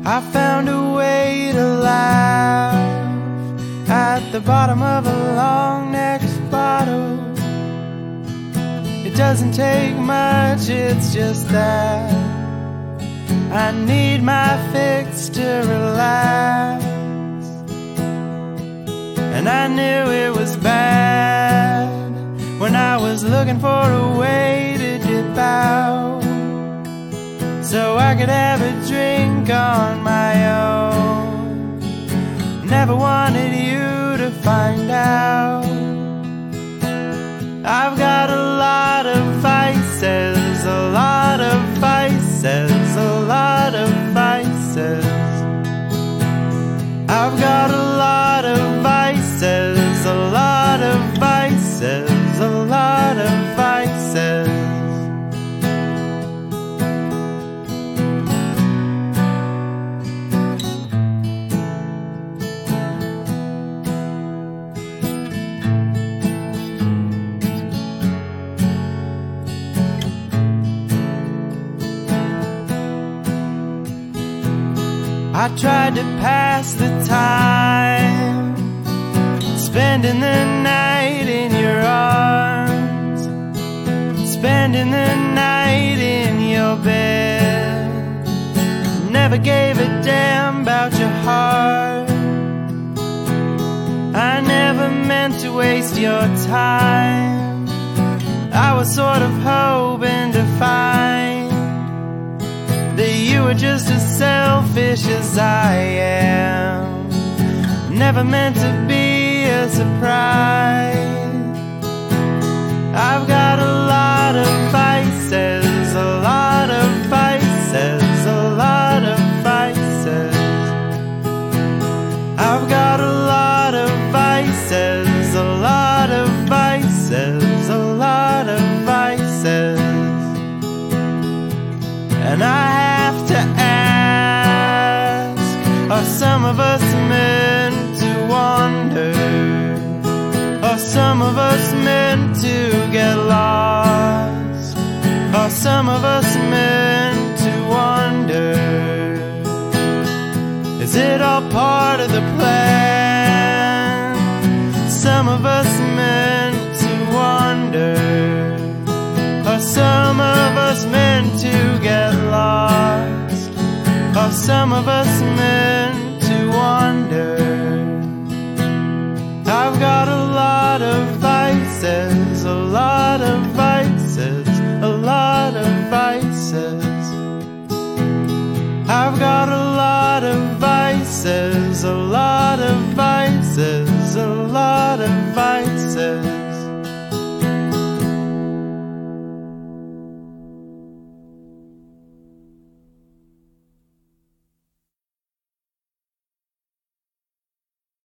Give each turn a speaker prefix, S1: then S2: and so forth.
S1: I found a way to laugh at the bottom of a long-necked bottle. It doesn't take much, it's just that I need my fix to relax. And I knew it was bad when I was looking for a way to dip out, so I could have a drink on my own. Never wanted you to find out. I've got a lot of vices, a lot of vices, a lot of vices. I've got a lot of vices, a lot of vices, a lot of vices. I tried to pass the time, spending the night in your arms, spending the night in your bed. Never gave a damn about your heart. I never meant to waste your time. I was sort of hoping to find that you were just as selfish as I am. Never meant to be a surprise. I've got a lot of vices, a lot of vices, a lot of vices. I've got a lot of vices, a lot of vices, a lot of vices. And I have to ask, are some of us meant to wander? Are some of us meant to get lost? Are some of us meant to wander? Is it all part of the plan? Some of us meant to wander. Are some of us meant to get lost? Are some of us meant to wander? I've got a lot of vices, a lot of vices, a lot of vices. I've got a lot of vices, a lot of vices.